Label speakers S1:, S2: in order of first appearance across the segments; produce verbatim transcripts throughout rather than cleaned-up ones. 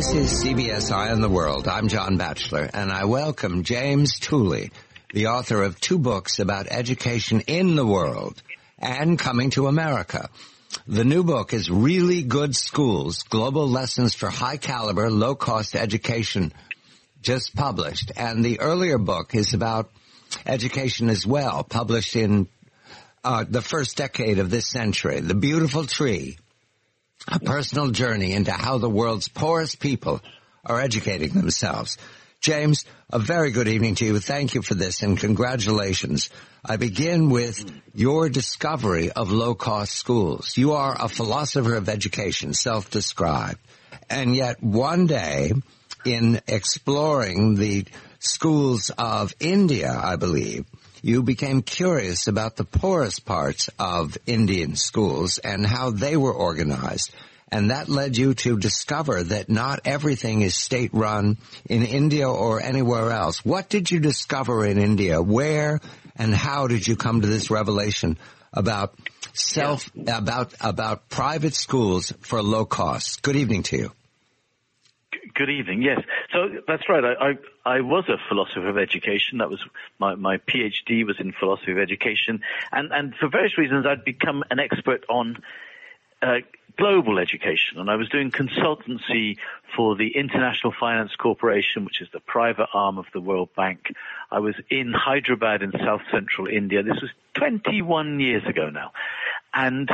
S1: This is C B S Eye on the World. I'm John Batchelor, and I welcome James Tooley, the author of two books about education in the world and coming to America. The new book is Really Good Schools, Global Lessons for High Caliber, Low Cost Education, just published. And the earlier book is about education as well, published in uh, the first decade of this century, The Beautiful Tree, a personal journey into how the world's poorest people are educating themselves. James, a very good evening to you. Thank you for this, and congratulations. I begin with your discovery of low-cost schools. You are a philosopher of education, self-described, and yet one day, in exploring the schools of India, I believe, you became curious about the poorest parts of Indian schools and how they were organized. And that led you to discover that not everything is state-run in India or anywhere else. What did you discover in India? Where and how did you come to this revelation about self, about, about private schools for low costs? Good evening to you.
S2: Good evening. Yes, so that's right. I, I I was a philosopher of education. That was my my PhD was in philosophy of education, and and for various reasons I'd become an expert on uh, global education, and I was doing consultancy for the International Finance Corporation, which is the private arm of the World Bank. I was in Hyderabad in South Central India. This was twenty-one years ago now, and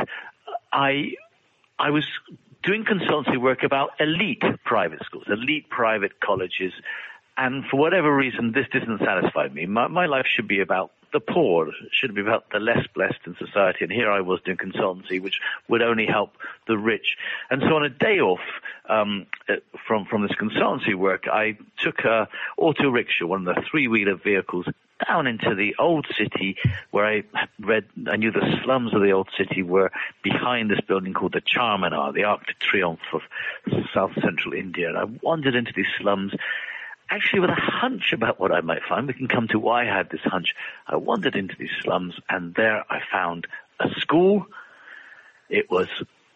S2: I I was doing consultancy work about elite private schools, elite private colleges, and for whatever reason, this didn't satisfy me. My, my life should be about the poor, it should be about the less blessed in society, and here I was doing consultancy, which would only help the rich. And so on a day off um, from from this consultancy work, I took a auto rickshaw, one of the three-wheeler vehicles, down into the old city where I read, I knew the slums of the old city were behind this building called the Charminar, the Arc de Triomphe of South Central India. And I wandered into these slums, actually with a hunch about what I might find. We can come to why I had this hunch. I wandered into these slums, and there I found a school. It was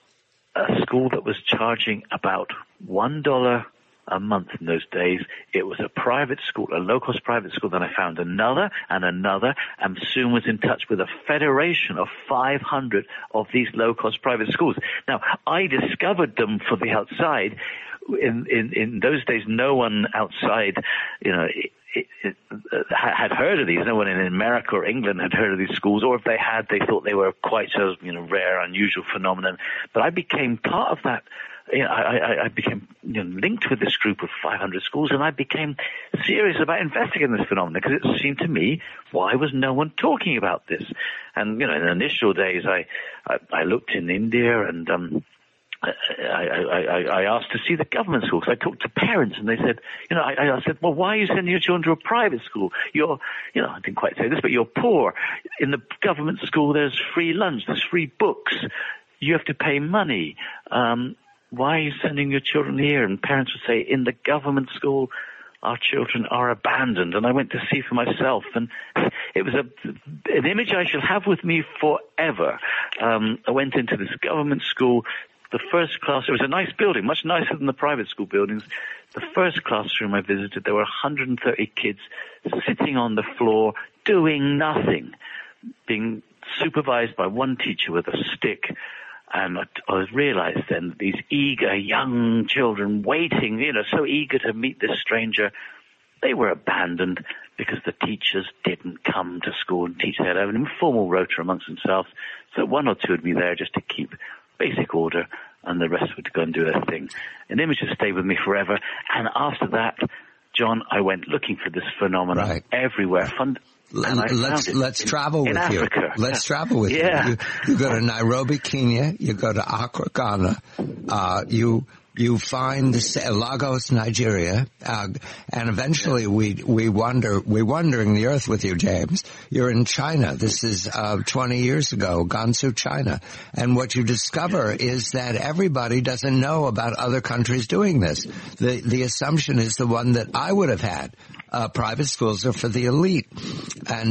S2: a school that was charging about one dollar a month in those days. It was a private school, a low-cost private school. Then I found another and another, and soon was in touch with a federation of five hundred of these low-cost private schools. Now, I discovered them for the outside. In, in, in those days, no one outside, you know, it, it, it, uh, had heard of these. No one in America or England had heard of these schools, or if they had, they thought they were quite a, you know, rare, unusual phenomenon. But I became part of that. You know, I, I, I became you know, linked with this group of five hundred schools, and I became serious about investigating this phenomenon, because it seemed to me, why was no one talking about this? And, you know, in the initial days, I, I, I looked in India, and um, I, I, I, I asked to see the government schools. I talked to parents, and they said, you know, I, I said, well, why are you sending your children to a private school? You're, you know, I didn't quite say this, but you're poor. In the government school, there's free lunch, there's free books. You have to pay money. Um, Why are you sending your children here? And parents would say, in the government school, our children are abandoned. And I went to see for myself, and it was a, an image I shall have with me forever. Um, I went into this government school. The first class, it was a nice building, much nicer than the private school buildings. The first classroom I visited, there were one hundred thirty kids sitting on the floor doing nothing, being supervised by one teacher with a stick. And I, I realized then that these eager young children waiting, you know, so eager to meet this stranger, they were abandoned because the teachers didn't come to school and teach. They had an informal rota amongst themselves. So one or two would be there just to keep basic order, and the rest would go and do their thing. An image has stayed with me forever. And after that, John, I went looking for this phenomenon right. everywhere. Fund-
S1: Let's let's
S2: in,
S1: travel
S2: in
S1: with
S2: Africa.
S1: you. Let's travel with
S2: yeah.
S1: you. you. You go to Nairobi, Kenya. You go to Accra, Ghana. Uh, you you find the, Lagos, Nigeria, uh, and eventually yeah. we we wander we're wandering the earth with you, James. You're in China. This is uh, twenty years ago, Gansu, China, and what you discover yeah. is that everybody doesn't know about other countries doing this. The the assumption is the one that I would have had. Uh, private schools are for the elite. And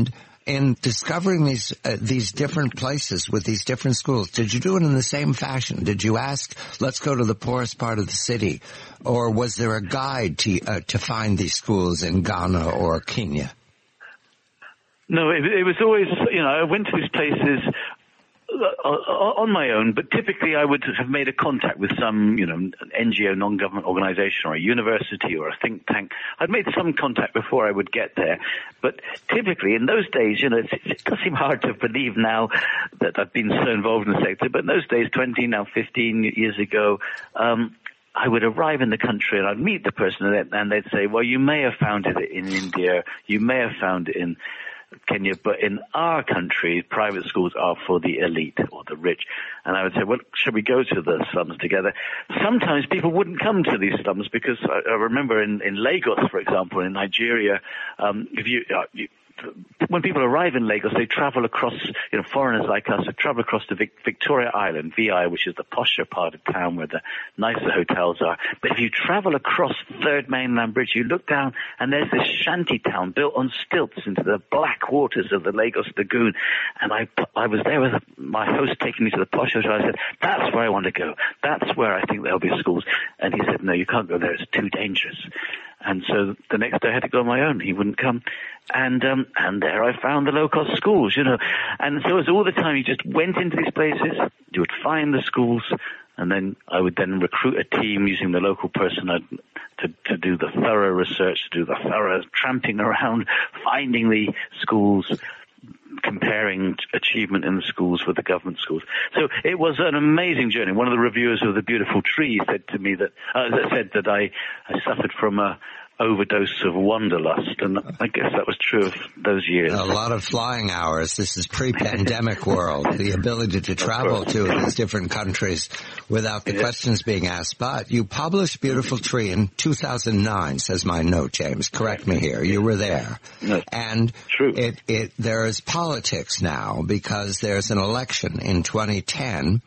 S1: in discovering these uh, these different places with these different schools, did you do it in the same fashion? Did you ask, let's go to the poorest part of the city? Or was there a guide to uh, to find these schools in Ghana or Kenya?
S2: No, it, it was always, you know, I went to these places on my own, but typically I would have made a contact with some, you know, an N G O, non-government organization, or a university, or a think tank. I'd made some contact before I would get there, but typically in those days, you know, it, it does seem hard to believe now that I've been so involved in the sector, but in those days, twenty, now fifteen years ago, um, I would arrive in the country and I'd meet the person and they'd say, well, you may have found it in India, you may have found it in Kenya, but in our country, private schools are for the elite or the rich. And I would say, well, should we go to the slums together? Sometimes people wouldn't come to these slums because I, I remember in, in Lagos, for example, in Nigeria, um, if you, uh, you when people arrive in Lagos, they travel across, you know, foreigners like us, they travel across to Vic- Victoria Island, V I, which is the posher part of town where the nicer hotels are. But if you travel across Third Mainland Bridge, you look down and there's this shanty town built on stilts into the black waters of the Lagos Lagoon. And I, I was there with my host taking me to the posh hotel. I said, that's where I want to go. That's where I think there'll be schools. And he said, no, you can't go there. It's too dangerous. And so the next day I had to go on my own. He wouldn't come. And, um, and there I found the low-cost schools, you know. And so it was all the time you just went into these places, you would find the schools, and then I would then recruit a team using the local person to, to do the thorough research, to do the thorough tramping around, finding the schools, comparing achievement in the schools with the government schools. So it was an amazing journey. One of the reviewers of The Beautiful Tree said to me that, uh, said that I, I suffered from a overdose of wanderlust, and I guess that was true of those years.
S1: A lot of flying hours. This is pre-pandemic world, the ability to travel to these different countries without the yeah. questions being asked. But you published Beautiful Tree in two thousand nine, says my note, James. Correct me here. You were there.
S2: No,
S1: and
S2: true.
S1: It, it, there is politics now because there's an election in twenty ten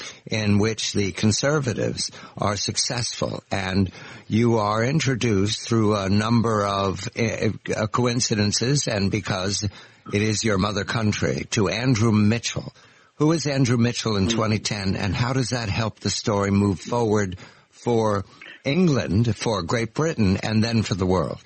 S1: in which the conservatives are successful, and you are introduced through a number of uh, coincidences and because it is your mother country to Andrew Mitchell. Who is Andrew Mitchell in twenty ten, and how does that help the story move forward for England, for Great Britain, and then for the world?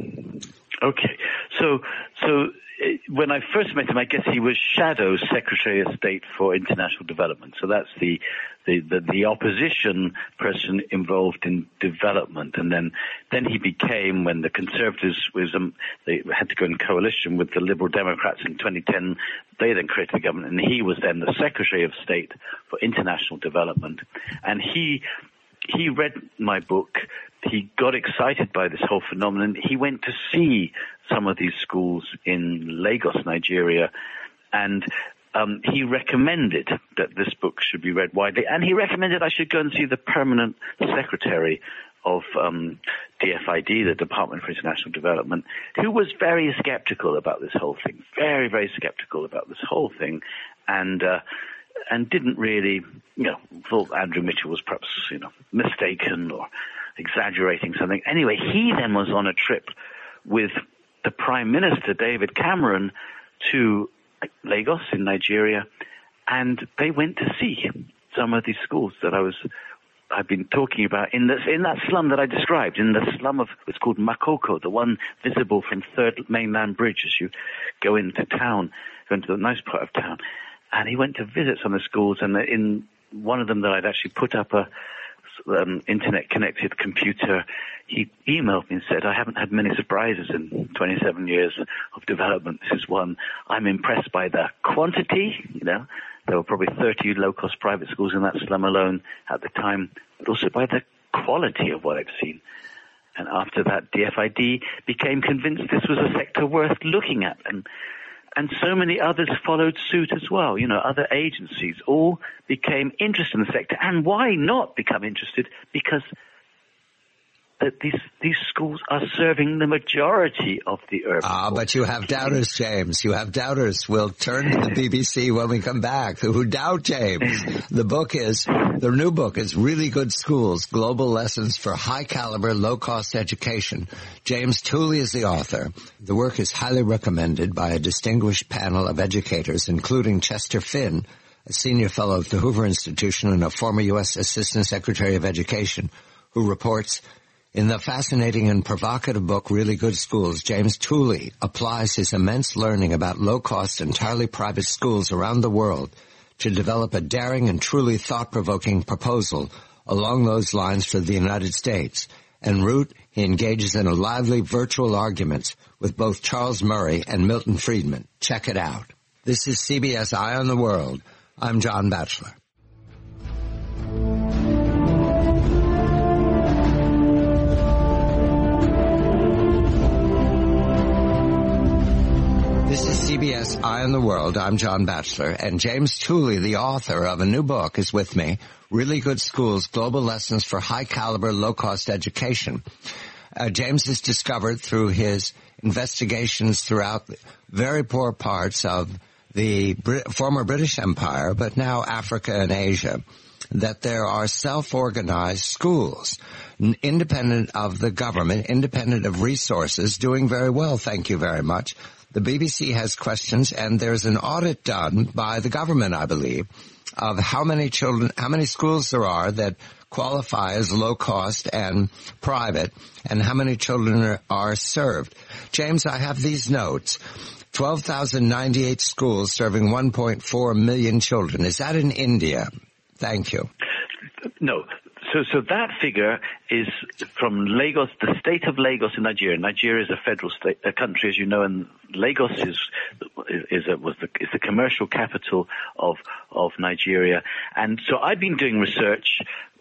S2: Okay, so so when I first met him, I guess he was Shadow Secretary of State for International Development. So that's the the, the, the opposition person involved in development. And then, then he became, when the Conservatives was, um, they had to go in coalition with the Liberal Democrats in twenty ten, they then created the government, and he was then the Secretary of State for International Development. And he he read my book. He got excited by this whole phenomenon. He went to see some of these schools in Lagos, Nigeria, and um, he recommended that this book should be read widely, and he recommended I should go and see the permanent secretary of um, D F I D, the Department for International Development, who was very skeptical about this whole thing, very, very skeptical about this whole thing, and uh, and didn't really, you know, thought Andrew Mitchell was perhaps, you know, mistaken or exaggerating something. Anyway, he then was on a trip with the Prime Minister, David Cameron, to Lagos in Nigeria, and they went to see some of these schools that I was, I've been talking about in this, in that slum that I described, in the slum of, it's called Makoko, the one visible from Third Mainland Bridge as you go into town, go into the nice part of town. And he went to visit some of the schools, and in one of them that I'd actually put up a um, internet-connected computer, he emailed me and said, I haven't had many surprises in twenty-seven years of development. This is one. I'm impressed by the quantity, you know. There were probably thirty low-cost private schools in that slum alone at the time, but also by the quality of what I've seen. And after that, D F I D became convinced this was a sector worth looking at, and And so many others followed suit as well. You know, other agencies all became interested in the sector. And why not become interested? Because that these these schools are serving the majority of the urban.
S1: Ah, but you have doubters, James. You have doubters. We'll turn to the B B C when we come back, who doubt James. The book is, the new book is Really Good Schools, Global Lessons for High Caliber, Low Cost Education. James Tooley is the author. The work is highly recommended by a distinguished panel of educators, including Chester Finn, a senior fellow at the Hoover Institution and a former U S Assistant Secretary of Education, who reports, in the fascinating and provocative book, Really Good Schools, James Tooley applies his immense learning about low-cost, entirely private schools around the world to develop a daring and truly thought-provoking proposal along those lines for the United States. En route, he engages in a lively virtual arguments with both Charles Murray and Milton Friedman. Check it out. This is C B S Eye on the World. I'm John Batchelor. This is C B S Eye on the World. I'm John Batchelor, and James Tooley, the author of a new book, is with me, Really Good Schools, Global Lessons for High Caliber, Low Cost Education. Uh, James has discovered through his investigations throughout very poor parts of the Brit- former British Empire, but now Africa and Asia, that there are self-organized schools, n- independent of the government, independent of resources, doing very well, thank you very much. The B B C has questions, and there's an audit done by the government, I believe, of how many children, how many schools there are that qualify as low cost and private, and how many children are, are served. James, I have these notes. twelve thousand ninety-eight schools serving one point four million children. Is that in India? Thank you.
S2: No. So, so that figure is from Lagos, the state of Lagos in Nigeria. Nigeria is a federal state, a country, as you know, and Lagos is is a, was the is the commercial capital of of Nigeria. And so I've been doing research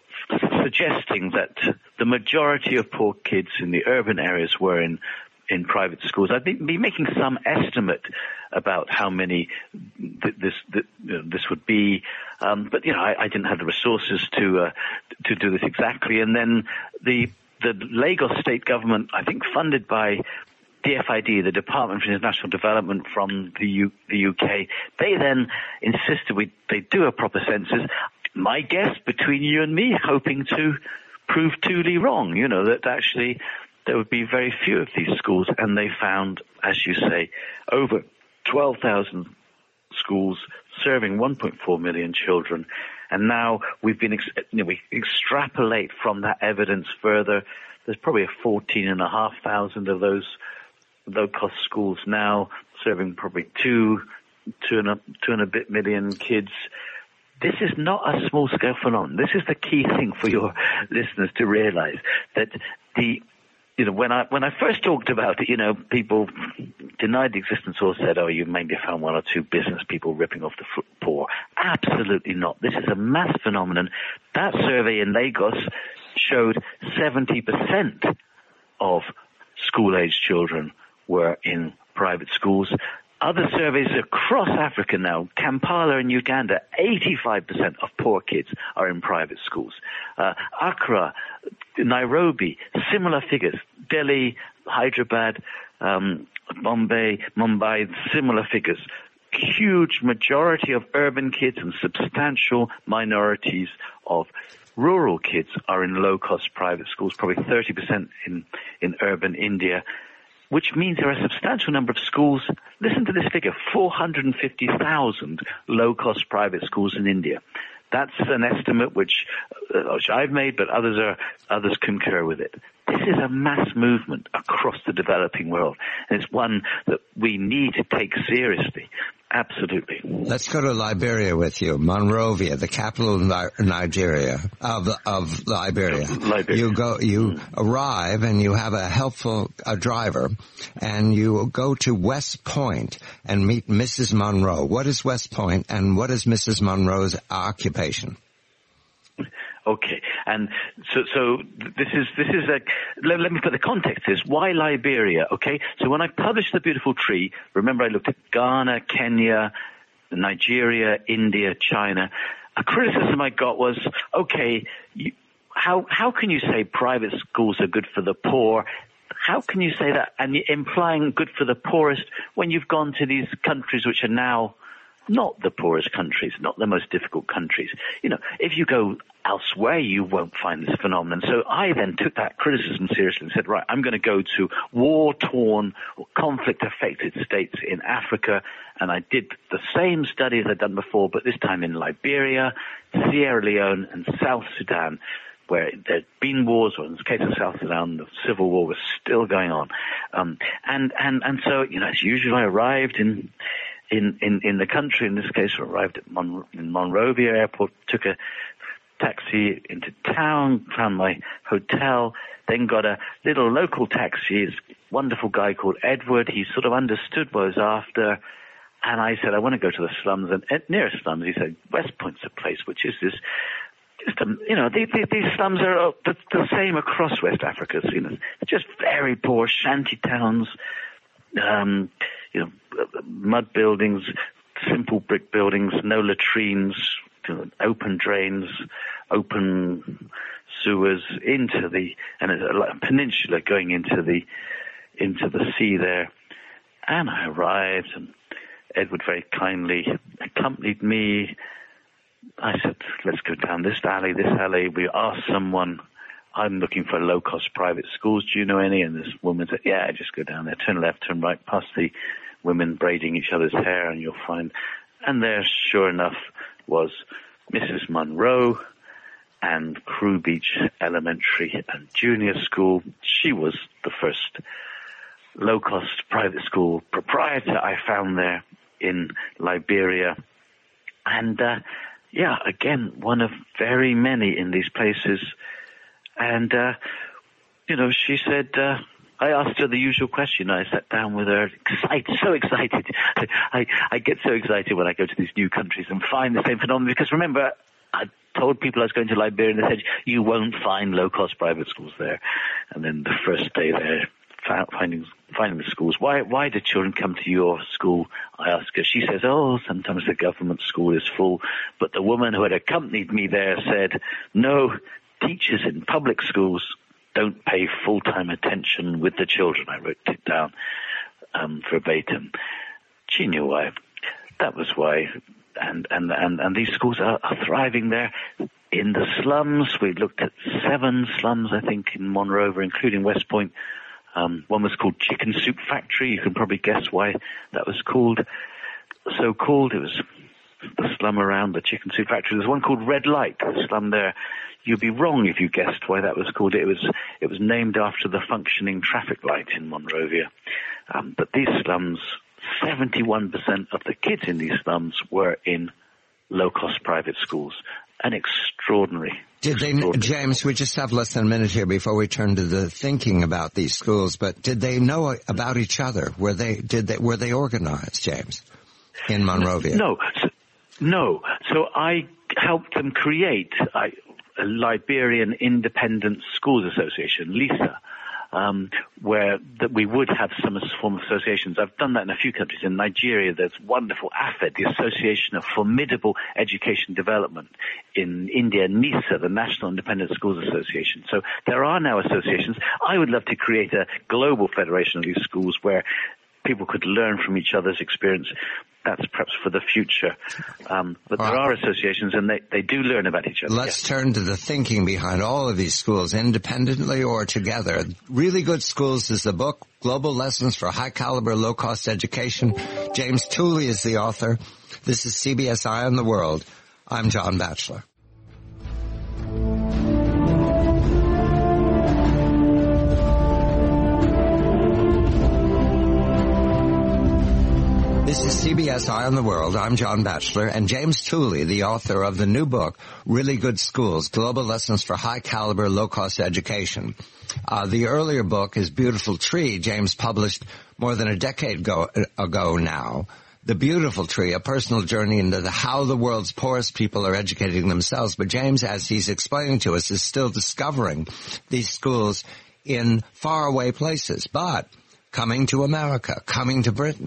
S2: suggesting that the majority of poor kids in the urban areas were in in private schools. I've been, been making some estimate about how many th- this th- this would be, um, but you know I, I didn't have the resources to uh, to do this exactly. And then the the Lagos state government, I think funded by D F I D, the Department for International Development from the U- the U K, they then insisted we they do a proper census. My guess, between you and me, hoping to prove Tooley wrong, you know, that actually there would be very few of these schools, and they found, as you say, over twelve thousand schools serving one point four million children. And now we've been, ex- you know, we extrapolate from that evidence further. There's probably fourteen and a half thousand of those low-cost schools now serving probably two, two and a, two and a bit million kids. This is not a small-scale phenomenon. This is the key thing for your listeners to realize, that the You know, when I when I first talked about it, you know, people denied the existence or said, "Oh, you maybe found one or two business people ripping off the poor." Absolutely not. This is a mass phenomenon. That survey in Lagos showed seventy percent of school-aged children were in private schools. Other surveys across Africa now, Kampala in Uganda, eighty-five percent of poor kids are in private schools. Uh, Accra, Nairobi, similar figures. Delhi, Hyderabad, um, Bombay, Mumbai, similar figures. Huge majority of urban kids and substantial minorities of rural kids are in low-cost private schools, probably thirty percent in, in urban India, which means there are a substantial number of schools. Listen to this figure, four hundred fifty thousand low-cost private schools in India. That's an estimate which, uh, which I've made, but others are others concur with it. This is a mass movement across the developing world, and it's one that we need to take seriously. Absolutely.
S1: Let's go to Liberia with you, Monrovia, the capital of Ni- Nigeria, of of Liberia.
S2: Liberia.
S1: You go, you mm. arrive, and you have a helpful a driver, and you go to West Point and meet Missus Monroe. What is West Point, and what is Missus Monroe's occupation?
S2: Okay, and so so this is this is a let, let me put the context is why Liberia. Okay, so when I published The Beautiful Tree, remember I looked at Ghana, Kenya, Nigeria, India, China. A criticism I got was, okay, you, how how can you say private schools are good for the poor? How can you say that and implying good for the poorest when you've gone to these countries which are now not the poorest countries, not the most difficult countries? You know, if you go elsewhere, you won't find this phenomenon. So I then took that criticism seriously and said, right, I'm going to go to war-torn or conflict-affected states in Africa. And I did the same studies I'd done before, but this time in Liberia, Sierra Leone, and South Sudan, where there'd been wars, or in the case of South Sudan, the civil war was still going on. Um, and, and, and so, you know, as usual, I arrived in, in, in, in the country. In this case, I arrived at Mon- in Monrovia Airport, took a taxi into town, found my hotel, then got a little local taxi. This wonderful guy called Edward. He sort of understood what I was after. And I said, I want to go to the slums. And at nearest slums, he said, West Point's a place, which is this, just, um, you know, these, these slums are the, the same across West Africa. So, you know, just very poor shanty towns, um, you know, mud buildings, simple brick buildings, no latrines, you know, open drains, open sewers into the, and a peninsula going into the, into the sea there. And I arrived, and Edward very kindly accompanied me. I said, let's go down this alley, this alley. We asked someone, I'm looking for low-cost private schools. Do you know any? And this woman said, yeah, just go down there, turn left, turn right, past the women braiding each other's hair, and you'll find. And there, sure enough, was Missus Monroe and Crew Beach Elementary and Junior School. She was the first low-cost private school proprietor I found there in Liberia. And, uh, yeah, again, one of very many in these places. And, uh, you know, she said, uh, I asked her the usual question. I sat down with her, excited, so excited. I, I get so excited when I go to these new countries and find the same phenomenon. Because remember, I told people I was going to Liberia, and they said, you won't find low-cost private schools there. And then the first day there, finding finding the schools. Why why do children come to your school? I ask her. She says, oh, sometimes the government school is full. But the woman who had accompanied me there said, no, teachers in public schools don't pay full-time attention with the children. I wrote it down um, verbatim. She knew why. That was why. And, and, and, and these schools are, are thriving there. In the slums, we looked at seven slums, I think, in Monrovia, including West Point. Um, one was called Chicken Soup Factory. You can probably guess why that was called so called. It was the slum around the Chicken Soup Factory. There's one called Red Light, the slum there. You'd be wrong if you guessed why that was called. It was it was named after the functioning traffic light in Monrovia. Um, but these slums, seventy-one percent of the kids in these slums were in low-cost private schools. An extraordinary.
S1: Did they, James, we just have less than a minute here before we turn to the thinking about these schools, but did they know about each other? Were they, did they, were they organized, James, in Monrovia?
S2: No, so, no. So I helped them create I, a Liberian Independent Schools Association, LISA, um, where that we would have some form of associations. I've done that in a few countries. In Nigeria, there's wonderful A F E D, the Association of Formidable Education Development. In India, NISA, the National Independent Schools Association. So there are now associations. I would love to create a global federation of these schools where people could learn from each other's experience. That's perhaps for the future. Um, but there are associations, and they, they do learn about each other.
S1: Let's yes. turn to the thinking behind all of these schools, independently or together. Really Good Schools is the book, Global Lessons for High-Caliber, Low-Cost Education. James Tooley is the author. This is C B S Eye on the World. I'm John Batchelor. This is C B S Eye on the World. I'm John Batchelor, and James Tooley, the author of the new book, Really Good Schools, Global Lessons for High-Caliber, Low-Cost Education. Uh, the earlier book is Beautiful Tree, James published more than a decade ago, ago now. The Beautiful Tree, a personal journey into the, how the world's poorest people are educating themselves. But James, as he's explaining to us, is still discovering these schools in faraway places, but coming to America, coming to Britain.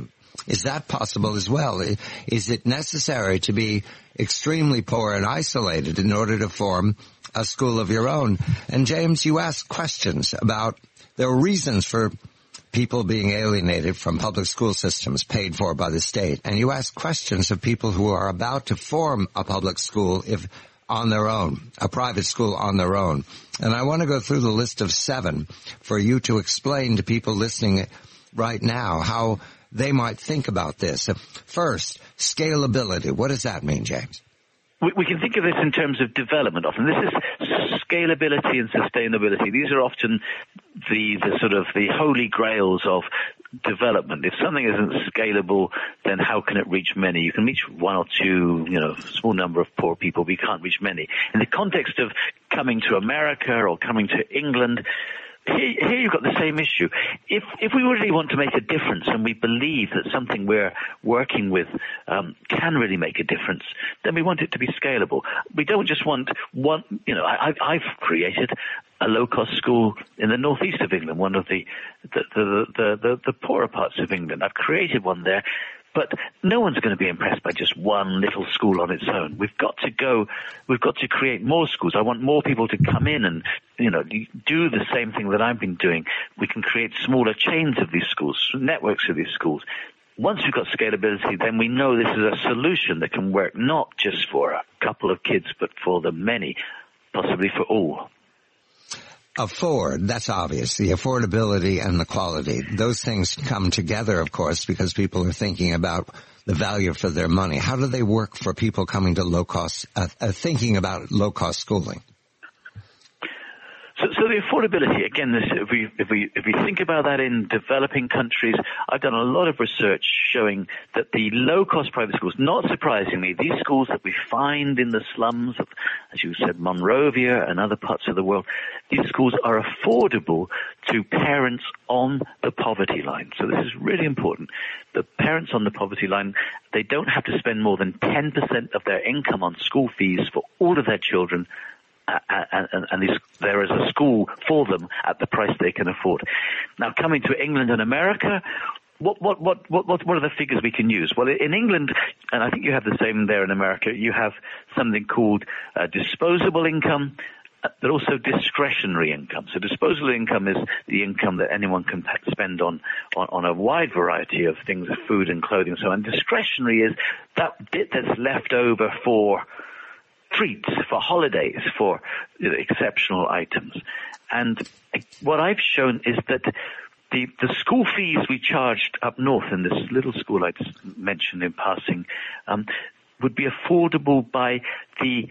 S1: Is that possible as well? Is it necessary to be extremely poor and isolated in order to form a school of your own? And James, you asked questions about, there are reasons for people being alienated from public school systems paid for by the state. And you ask questions of people who are about to form a public school if on their own, a private school on their own. And I want to go through the list of seven for you to explain to people listening right now how they might think about this. First, scalability. What does that mean, James?
S2: We, we can think of this in terms of development often. This is scalability and sustainability. These are often the, the sort of the holy grails of development. If something isn't scalable, then how can it reach many? You can reach one or two, you know, small number of poor people, but you can't reach many. In the context of coming to America or coming to England, Here, here you've got the same issue. If if we really want to make a difference and we believe that something we're working with um, can really make a difference, then we want it to be scalable. We don't just want one, you know, I, I've created a low-cost school in the northeast of England, one of the the, the, the, the, the poorer parts of England. I've created one there. But no one's going to be impressed by just one little school on its own. We've got to go, we've got to create more schools. I want more people to come in and, you know, do the same thing that I've been doing. We can create smaller chains of these schools, networks of these schools. Once we've got scalability, then we know this is a solution that can work not just for a couple of kids, but for the many, possibly for all.
S1: Afford, that's obvious. The affordability and the quality. Those things come together, of course, because people are thinking about the value for their money. How do they work for people coming to low-cost, uh, uh, thinking about low-cost schooling?
S2: So, so the affordability, again, this, if we if we if we think about that in developing countries, I've done a lot of research showing that the low-cost private schools, not surprisingly, these schools that we find in the slums of, as you said, Monrovia and other parts of the world, these schools are affordable to parents on the poverty line. So this is really important. The parents on the poverty line, they don't have to spend more than ten percent of their income on school fees for all of their children. Uh, and, and, and these, there is a school for them at the price they can afford. Now, coming to England and America, what what what what what are the figures we can use? Well, in England, and I think you have the same there in America, you have something called uh, disposable income, but also discretionary income. So disposable income is the income that anyone can spend on, on, on a wide variety of things, food and clothing and so on. Discretionary is that bit that's left over for treats, for holidays, for you know, exceptional items. And what I've shown is that the, the school fees we charged up north in this little school I just mentioned in passing um, would be affordable by the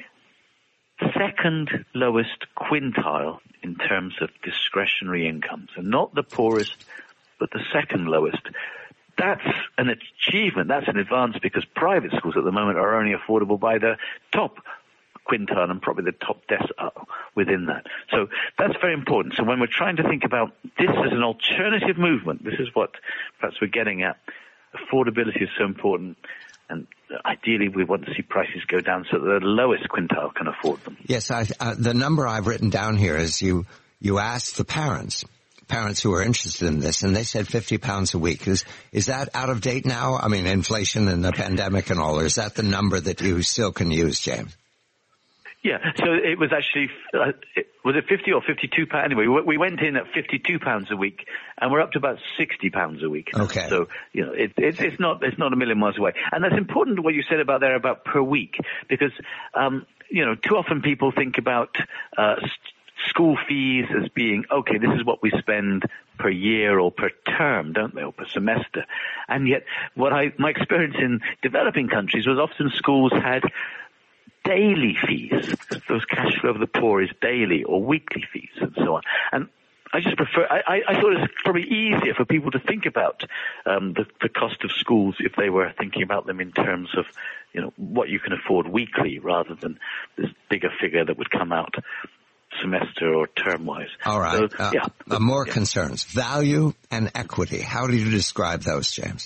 S2: second lowest quintile in terms of discretionary income. So not the poorest, but the second lowest. That's an achievement. That's an advance because private schools at the moment are only affordable by the top quintile and probably the top decile within that. So that's very important. So when we're trying to think about this as an alternative movement, this is what perhaps we're getting at. Affordability is so important, and ideally we want to see prices go down so that the lowest quintile can afford them.
S1: Yes, I, uh, the number I've written down here is you, you asked the parents, parents who are interested in this, and they said fifty pounds a week. Is, is that out of date now? I mean, inflation and the pandemic and all, or is that the number that you still can use, James?
S2: Yeah, so it was actually, uh, it, was it fifty or fifty-two pounds? Anyway, we, we went in at fifty-two pounds a week, and we're up to about sixty pounds a week.
S1: Okay.
S2: So, you know, it, it, it's not, it's not a million miles away. And that's important what you said about there about per week, because, um, you know, too often people think about, uh, st- school fees as being, okay, this is what we spend per year or per term, don't they, or per semester. And yet, what I, my experience in developing countries was often schools had daily fees. Those cash flow of the poor is daily or weekly fees and so on. And I just prefer, I, I thought it was probably easier for people to think about um, the, the cost of schools if they were thinking about them in terms of, you know, what you can afford weekly rather than this bigger figure that would come out semester or term-wise.
S1: All right.
S2: So,
S1: uh,
S2: yeah.
S1: Uh, more
S2: yeah.
S1: concerns. Value and equity. How do you describe those, James?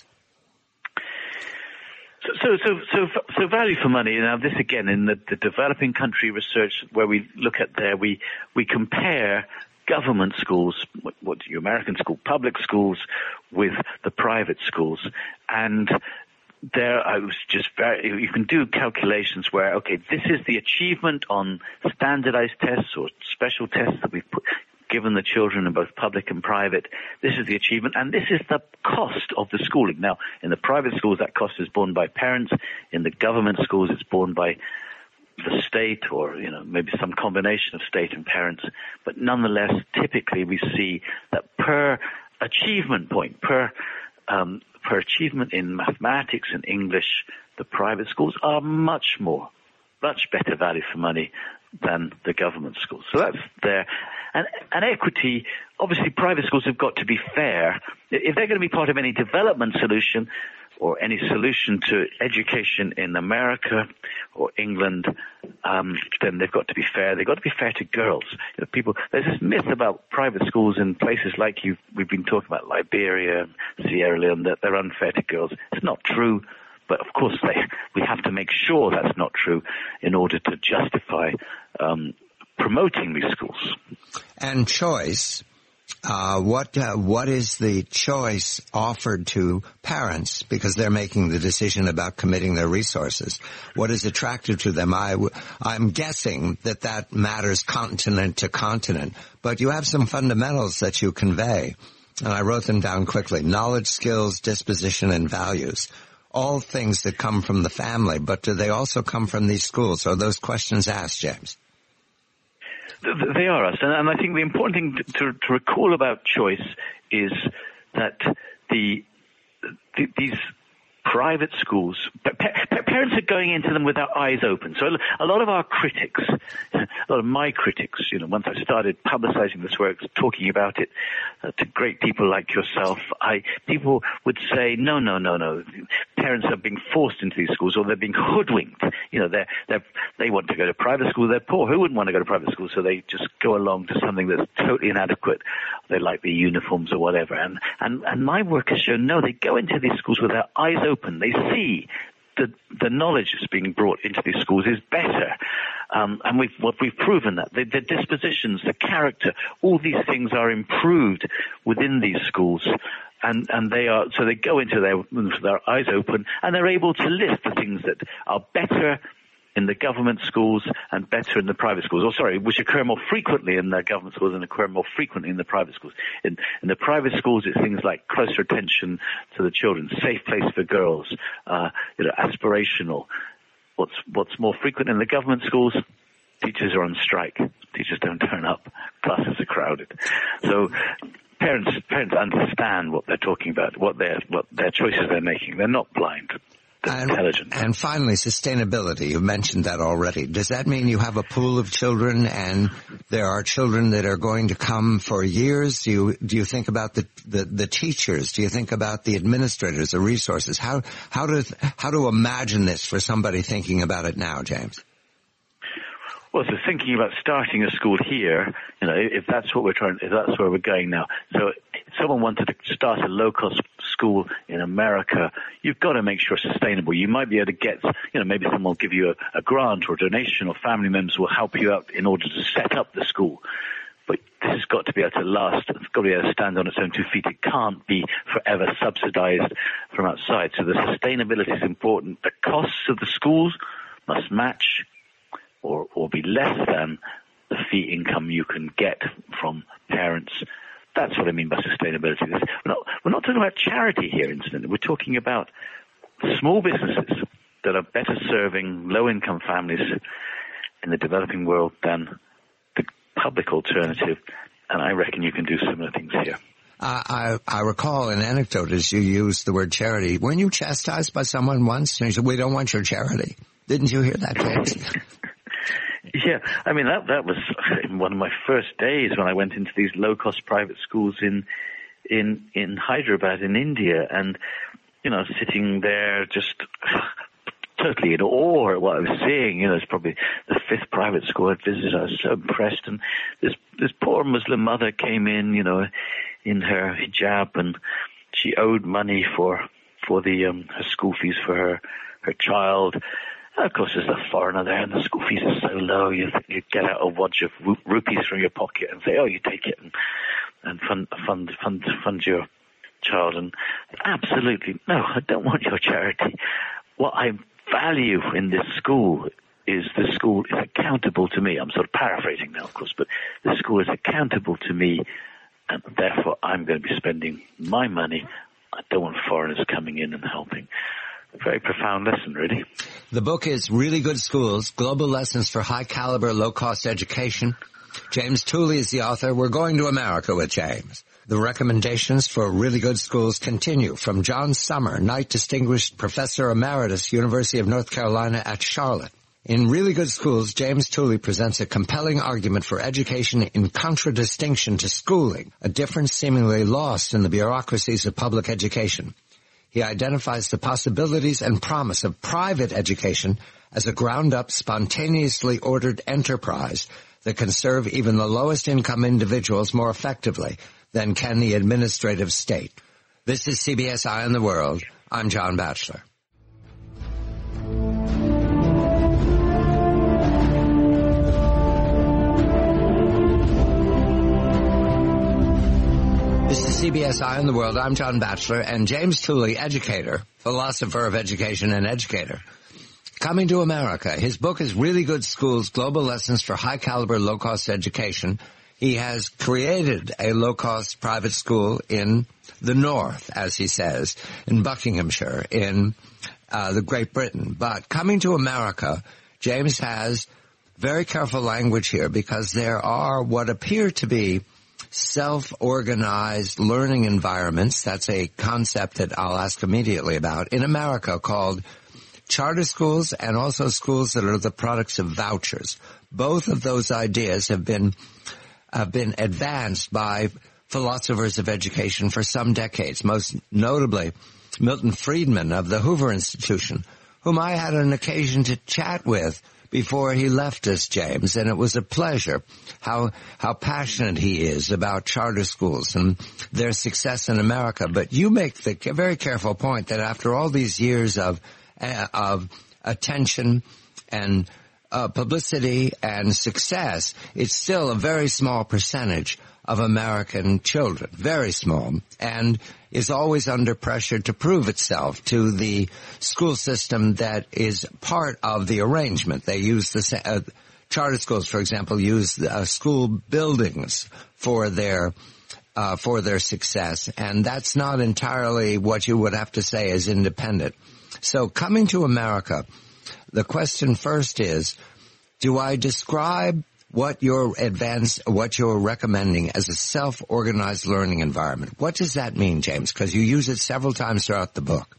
S2: So, so, so, so value for money. Now, this again in the, the developing country research where we look at there, we we compare government schools, what, what you American school, public schools, with the private schools. And there I was just very, you can do calculations where, okay, this is the achievement on standardized tests or special tests that we've put, given the children in both public and private. This is the achievement, and this is the cost of the schooling. Now, in the private schools, that cost is borne by parents. In the government schools, it's borne by the state, or, you know, maybe some combination of state and parents. But nonetheless, typically we see that per achievement point, per um, per achievement in mathematics and English, the private schools are much more, much better value for money than the government schools. So that's there. And, and equity, obviously private schools have got to be fair. If they're going to be part of any development solution or any solution to education in America or England, um, then they've got to be fair. They've got to be fair to girls. You know, people, there's this myth about private schools in places like you, we've been talking about Liberia, Sierra Leone, that they're unfair to girls. It's not true. But of course, they, we have to make sure that's not true in order to justify um, promoting these schools.
S1: And choice. Uh, what uh, what is the choice offered to parents, because they're making the decision about committing their resources? What is attractive to them? I, I'm guessing that that matters continent to continent, but you have some fundamentals that you convey, and I wrote them down quickly: knowledge, skills, disposition, and values. All things that come from the family, but do they also come from these schools? Are those questions asked, James?
S2: They are asked, and I think the important thing to, to recall about choice is that the, the these private schools, parents are going into them with their eyes open. So a lot of our critics, a lot of my critics, you know, once I started publicizing this work, talking about it uh, to great people like yourself, I people would say, no, no, no, no, parents are being forced into these schools, or they're being hoodwinked. You know, they're, they're, they want to go to private school, they're poor. Who wouldn't want to go to private school? So they just go along to something that's totally inadequate. They like the uniforms or whatever. And, and, and my work has shown, no, they go into these schools with their eyes open. They see the, the knowledge that's being brought into these schools is better. Um, and we've, what we've proven that the, the dispositions, the character, all these things are improved within these schools. And, and they are, so they go into there with their eyes open, and they're able to list the things that are better in the government schools and better in the private schools, or sorry, which occur more frequently in the government schools and occur more frequently in the private schools. In, in the private schools, it's things like closer attention to the children, safe place for girls, uh, you know, aspirational. What's, what's more frequent in the government schools? Teachers are on strike. Teachers don't turn up. Classes are crowded. So parents, parents understand what they're talking about, what their, what their choices they're making. They're not blind.
S1: And, and finally, sustainability. You mentioned that already. Does that mean you have a pool of children, and there are children that are going to come for years? Do you, do you think about the, the, the teachers? Do you think about the administrators, the resources? How, how to, how to imagine this for somebody thinking about it now, James?
S2: Well, so thinking about starting a school here, you know, if that's what we're trying, if that's where we're going now. So if someone wanted to start a low-cost school in America, you've got to make sure it's sustainable. You might be able to get, you know, maybe someone will give you a, a grant or a donation, or family members will help you out in order to set up the school. But this has got to be able to last. It's got to be able to stand on its own two feet. It can't be forever subsidized from outside. So the sustainability is important. The costs of the schools must match or, or be less than the fee income you can get from parents. That's what I mean by sustainability. We're not, we're not talking about charity here, incidentally. We're talking about small businesses that are better serving low-income families in the developing world than the public alternative. And I reckon you can do similar things here.
S1: Uh, I, I recall an anecdote as you used the word charity. Weren't you chastised by someone once? And you said, we don't want your charity. Didn't you hear that, James?
S2: Yeah, I mean, that that was one of my first days when I went into these low-cost private schools in in in Hyderabad in India, and, you know, sitting there just totally in awe at what I was seeing. You know, it's probably the fifth private school I'd visited. I was so impressed, and this this poor Muslim mother came in, you know, in her hijab, and she owed money for for the um, her school fees for her her child. And of course, there's a foreigner there, and the school fees are so low. You you get out a wad of ru- rupees from your pocket and say, "Oh, you take it and, and fund fund fund fund your child." And absolutely, no, I don't want your charity. What I value in this school is the school is accountable to me. I'm sort of paraphrasing now, of course, but the school is accountable to me, and therefore I'm going to be spending my money. I don't want foreigners coming in and helping. A very profound lesson, really.
S1: The book is Really Good Schools, Global Lessons for High-Caliber, Low-Cost Education. James Tooley is the author. We're going to America with James. The recommendations for Really Good Schools continue from John Summer, Knight Distinguished Professor Emeritus, University of North Carolina at Charlotte. In Really Good Schools, James Tooley presents a compelling argument for education in contradistinction to schooling, a difference seemingly lost in the bureaucracies of public education. He identifies the possibilities and promise of private education as a ground-up, spontaneously ordered enterprise that can serve even the lowest income individuals more effectively than can the administrative state. This is C B S Eye on the World. I'm John Batchelor. This is C B S Eye on the World. I'm John Batchelor, and James Tooley, educator, philosopher of education and educator, coming to America. His book is Really Good Schools, Global Lessons for High-Caliber, Low-Cost Education. He has created a low-cost private school in the North, as he says, in Buckinghamshire, in uh, the Great Britain. But coming to America, James has very careful language here because there are what appear to be self-organized learning environments. That's a concept that I'll ask immediately about in America called charter schools and also schools that are the products of vouchers. Both of those ideas have been have been advanced by philosophers of education for some decades, most notably Milton Friedman of the Hoover Institution, whom I had an occasion to chat with before he left us, James, and it was a pleasure how how passionate he is about charter schools and their success in America. But you make the very careful point that after all these years of uh, of attention and uh, publicity and success, it's still a very small percentage of American children, very small, and is always under pressure to prove itself to the school system that is part of the arrangement. They use the uh, charter schools, for example, use uh, school buildings for their uh, for their success, and that's not entirely what you would have to say is independent. So, coming to America, the question first is: do I describe what you're advance, what you're recommending as a self-organized learning environment? What does that mean, James? Because you use it several times throughout the book.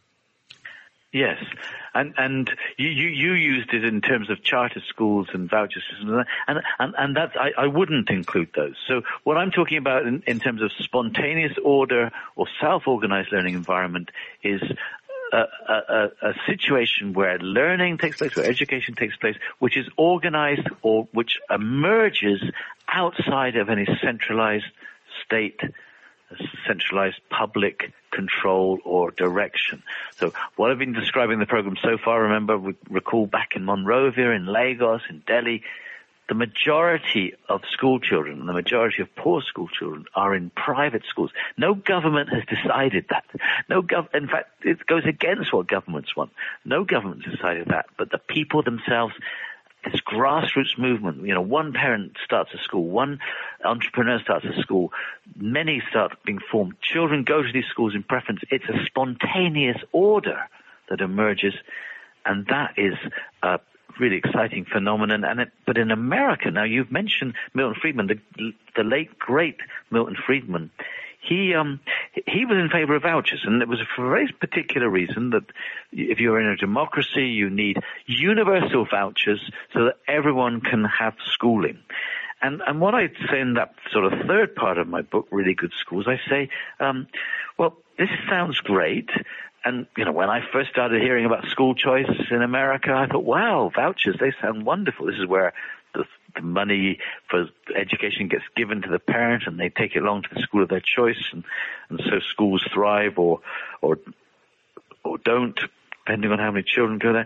S2: Yes, and and you, you, you used it in terms of charter schools and voucher systems, and and and that's I, I wouldn't include those. So what I'm talking about in, in terms of spontaneous order or self-organized learning environment is A, a, a situation where learning takes place, where education takes place, which is organized or which emerges outside of any centralized state, centralized public control or direction. So what I've been describing in the program so far, remember, we recall back in Monrovia, in Lagos, in Delhi, the majority of school children and the majority of poor school children are in private schools. No government has decided that. No gov- in fact, it goes against what governments want. No government has decided that, but the people themselves, this grassroots movement, you know, one parent starts a school, one entrepreneur starts a school, many start being formed. Children go to these schools in preference. It's a spontaneous order that emerges, and that is a really exciting phenomenon. And it, but in America, now you've mentioned Milton Friedman, the, the late great Milton Friedman. He um he was in favor of vouchers, and it was for a very particular reason that if you're in a democracy, you need universal vouchers so that everyone can have schooling. And and what I say in that sort of third part of my book, Really Good Schools, I say, um, well, this sounds great. And, you know, when I first started hearing about school choice in America, I thought, wow, vouchers, they sound wonderful. This is where the, the money for education gets given to the parent and they take it along to the school of their choice. And, and so schools thrive or, or, or don't, depending on how many children go there.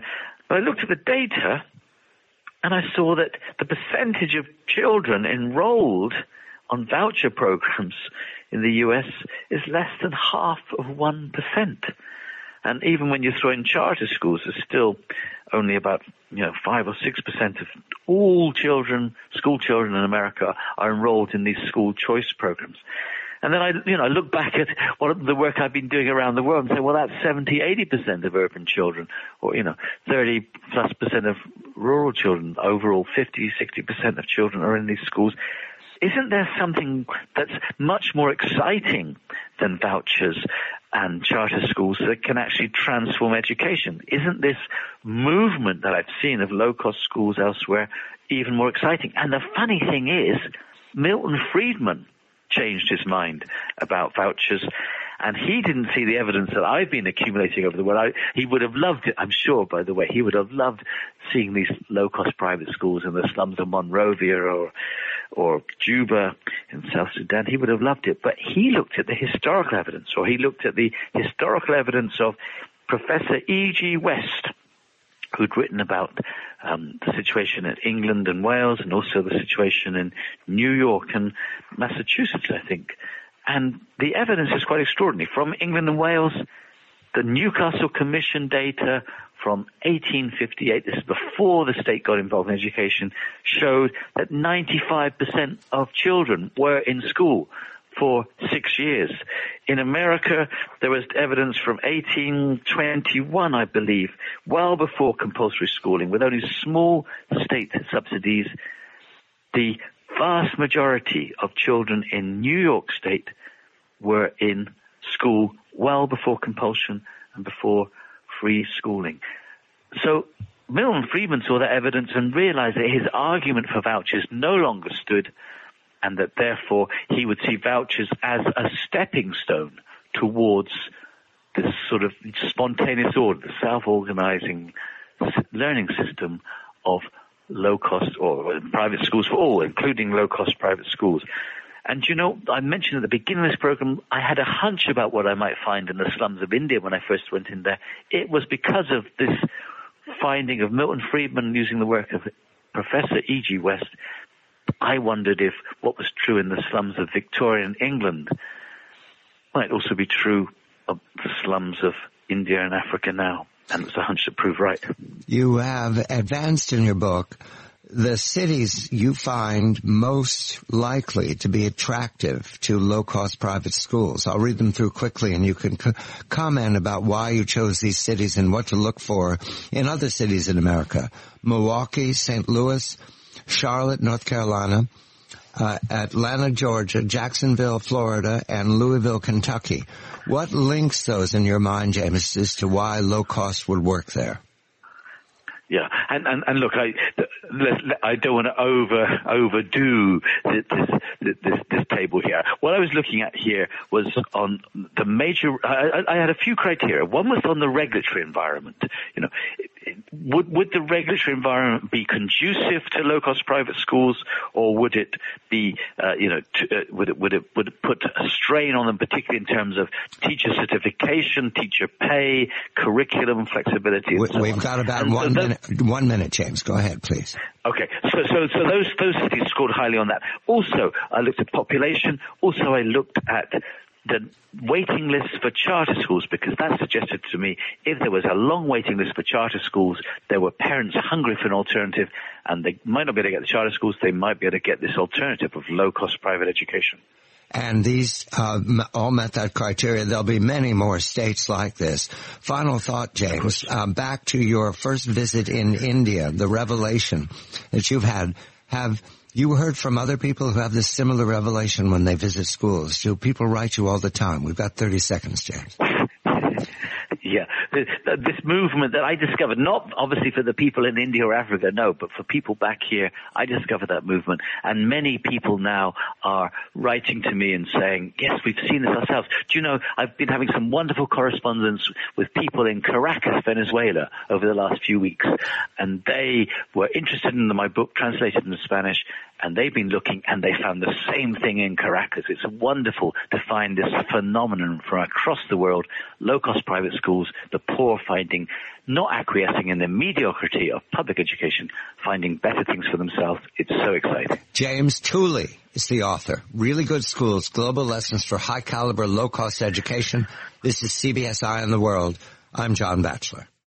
S2: But I looked at the data, and I saw that the percentage of children enrolled on voucher programs in the U S is less than half of one percent. And even when you throw in charter schools, there's still only about, you know, five or six percent of all children, school children in America are enrolled in these school choice programs. And then I, you know, I look back at what the work I've been doing around the world and say, well, that's seventy, eighty percent of urban children, or, you know, thirty plus percent of rural children. Overall, fifty, sixty percent of children are in these schools. Isn't there something that's much more exciting than vouchers and charter schools that can actually transform education? Isn't this movement that I've seen of low-cost schools elsewhere even more exciting? And the funny thing is, Milton Friedman changed his mind about vouchers, and he didn't see the evidence that I've been accumulating over the world. I, he would have loved it, I'm sure, by the way. He would have loved seeing these low-cost private schools in the slums of Monrovia or or Juba in South Sudan. He would have loved it. But he looked at the historical evidence, or he looked at the historical evidence of Professor E G West, who'd written about um, the situation in England and Wales, and also the situation in New York and Massachusetts, I think. And the evidence is quite extraordinary. From England and Wales, the Newcastle Commission data from eighteen fifty-eight, this is before the state got involved in education, showed that ninety-five percent of children were in school for six years. In America, there was evidence from eighteen twenty-one, I believe, well before compulsory schooling, with only small state subsidies. The vast majority of children in New York State were in school well before compulsion and before free schooling. So Milton Friedman saw that evidence and realized that his argument for vouchers no longer stood, and that therefore he would see vouchers as a stepping stone towards this sort of spontaneous order, the self-organizing learning system of low-cost or private schools for all, including low-cost private schools. And, you know, I mentioned at the beginning of this program, I had a hunch about what I might find in the slums of India when I first went in there. It was because of this finding of Milton Friedman using the work of Professor E G West. I wondered if what was true in the slums of Victorian England might also be true of the slums of India and Africa now. And it was a hunch that proved right.
S1: You have advanced in your book the cities you find most likely to be attractive to low-cost private schools. I'll read them through quickly, and you can c- comment about why you chose these cities and what to look for in other cities in America. Milwaukee, Saint Louis, Charlotte, North Carolina, uh, Atlanta, Georgia, Jacksonville, Florida, and Louisville, Kentucky. What links those in your mind, James, as to why low cost would work there?
S2: Yeah, and, and, and look, I, I don't want to over, overdo this, this, this, this table here. What I was looking at here was on the major, I, I had a few criteria. One was on the regulatory environment. You know, would, would the regulatory environment be conducive to low-cost private schools, or would it be, uh, you know, to, uh, would it, would it, would it put a strain on them, particularly in terms of teacher certification, teacher pay, curriculum flexibility, and
S1: we,
S2: so
S1: We've
S2: on.
S1: got about
S2: And
S1: one
S2: so
S1: minute. One minute, James. Go ahead, please.
S2: Okay, so so so those those cities scored highly on that. Also, I looked at population. Also, I looked at the waiting lists for charter schools, because that suggested to me if there was a long waiting list for charter schools, there were parents hungry for an alternative, and they might not be able to get the charter schools. They might be able to get this alternative of low-cost private education.
S1: And these uh, all met that criteria. There'll be many more states like this. Final thought, James, uh, back to your first visit in India, the revelation that you've had. Have you heard from other people who have this similar revelation when they visit schools? Do people write you all the time? We've got thirty seconds, James.
S2: Yeah, this, this movement that I discovered, not obviously for the people in India or Africa, no, but for people back here, I discovered that movement. And many people now are writing to me and saying, yes, we've seen this ourselves. Do you know, I've been having some wonderful correspondence with people in Caracas, Venezuela, over the last few weeks. And they were interested in my book, translated into Spanish, And they've been looking, and they found the same thing in Caracas. It's wonderful to find this phenomenon from across the world, low-cost private schools, the poor finding, not acquiescing in the mediocrity of public education, finding better things for themselves. It's so exciting.
S1: James Tooley is the author. Really Good Schools, Global Lessons for High-Caliber, Low-Cost Education. This is C B S Eye on the World. I'm John Batchelor.